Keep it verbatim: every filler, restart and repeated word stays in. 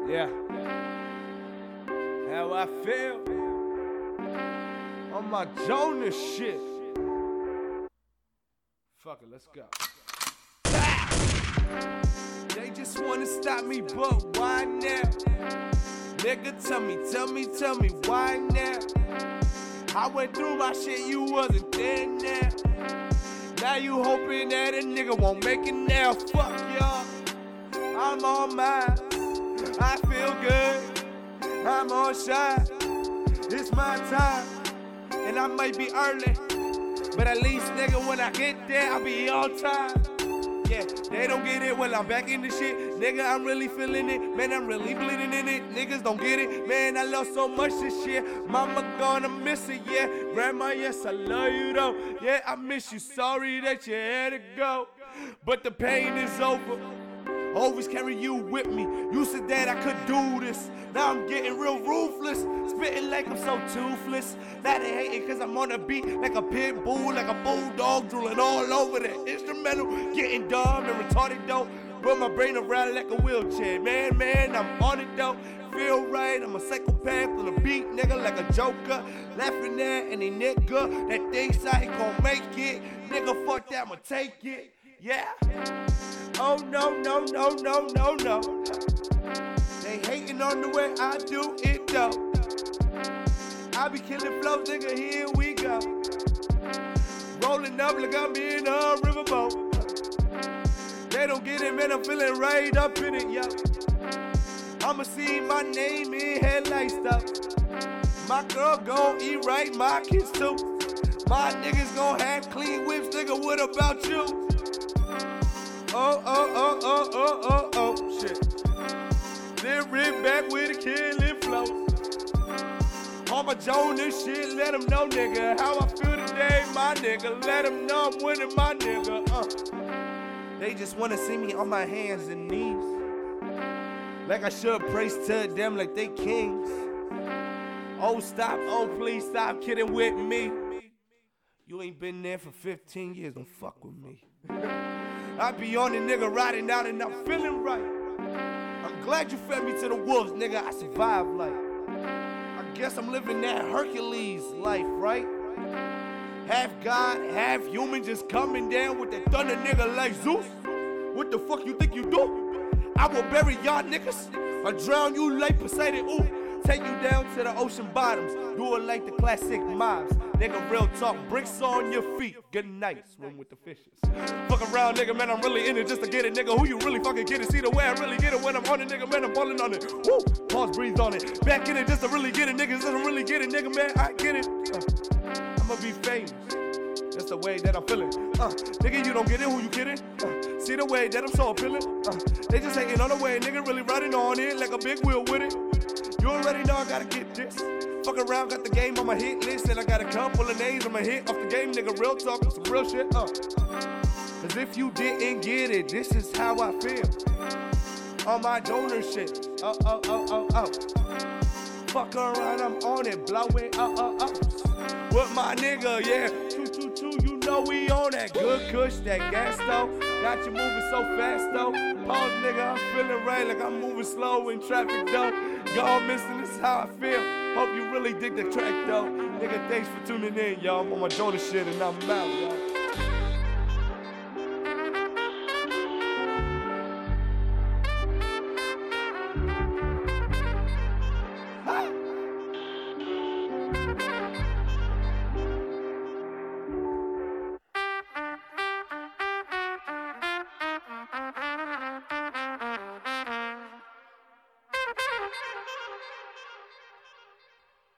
Yeah. How I feel on my Jonas shit. Fuck it, let's go. They just wanna stop me, but why now? Nigga, tell me, tell me, tell me, why now? I went through my shit, you wasn't there now. Now you hoping that a nigga won't make it now. Fuck y'all, I'm on mine. I feel good, I'm on shine. It's my time, and I might be early, but at least, nigga, when I get there, I'll be on time. Yeah, they don't get it when I'm back in the shit. Nigga, I'm really feeling it. Man, I'm really bleeding in it. Niggas don't get it. Man, I love so much this shit. Mama gonna miss it, yeah. Grandma, yes, I love you though. Yeah, I miss you. Sorry that you had to go, but the pain is over. Always carry you with me. You said that I could do this. Now I'm getting real ruthless. Spitting like I'm so toothless. Now they hating cause I'm on the beat like a pit bull, like a bulldog, drooling all over the instrumental. Getting dumb and retarded though. Run my brain around like a wheelchair. Man, man, I'm on it though. Feel right, I'm a psychopath on the beat, nigga, like a joker. Laughing at any nigga that thinks I ain't gon' make it. Nigga, fuck that, I'ma take it. Yeah. Oh no, no, no, no, no, no. They hating on the way I do it though. I be killing flows, nigga, here we go. Rolling up like I'm in a riverboat. They don't get it, man, I'm feeling right up in it, yo. I'ma see my name in headlights though. My girl gon' eat right, my kids too. My niggas gon' have clean whips, nigga, what about you? Oh, oh, oh, oh, oh, oh, oh, shit. Then Rick back with a killing flow. On my Jonas shit, let them know, nigga, how I feel today, my nigga. Let them know I'm winning, my nigga. Uh. They just wanna see me on my hands and knees, like I should praise to them like they kings. Oh, stop, oh, please stop kidding with me. You ain't been there for fifteen years, don't fuck with me. I be on the nigga riding out and I'm feeling right. I'm glad you fed me to the wolves, nigga, I survived like. I guess I'm living that Hercules life, right? Half God, half human, just coming down with that thunder nigga like Zeus. What the fuck you think you do? I will bury y'all niggas, I drown you like Poseidon, ooh. Take you down to the ocean bottoms, do it like the classic mobs. Nigga, real talk, bricks on your feet. Good night, swim with the fishes. Fuck around, nigga, man, I'm really in it just to get it, nigga. Who you really fucking get it? See the way I really get it when I'm on it, nigga, man, I'm balling on it. Woo, pause, breathe on it. Back in it just to really get it, nigga, just to really get it, nigga, man, I get it. Uh, I'ma be famous, that's the way that I'm feeling. Uh, nigga, you don't get it, who you kidding? Uh, see the way that I'm so appealing? Uh, they just hating on the way, nigga, really riding on it like a big wheel with it. You already know I gotta get this. Fuck around, got the game on my hit list, and I got a couple of names on my hit off the game, nigga. Real talk, some real shit, uh. Cause if you didn't get it, this is how I feel. On my donor shit, oh, oh, oh, oh, oh. Fuck around, I'm on it, blowing up, up, up. With my nigga, yeah. Two, two, two, you know we on that good kush, that gas though. Got you moving so fast though. Pause, nigga, I'm feeling right like I'm moving slow in traffic though. Y'all missing, this is how I feel. Hope you really dig the track though. Nigga, thanks for tuning in, y'all. I'm on my Jonas shit and I'm out, y'all. Hi.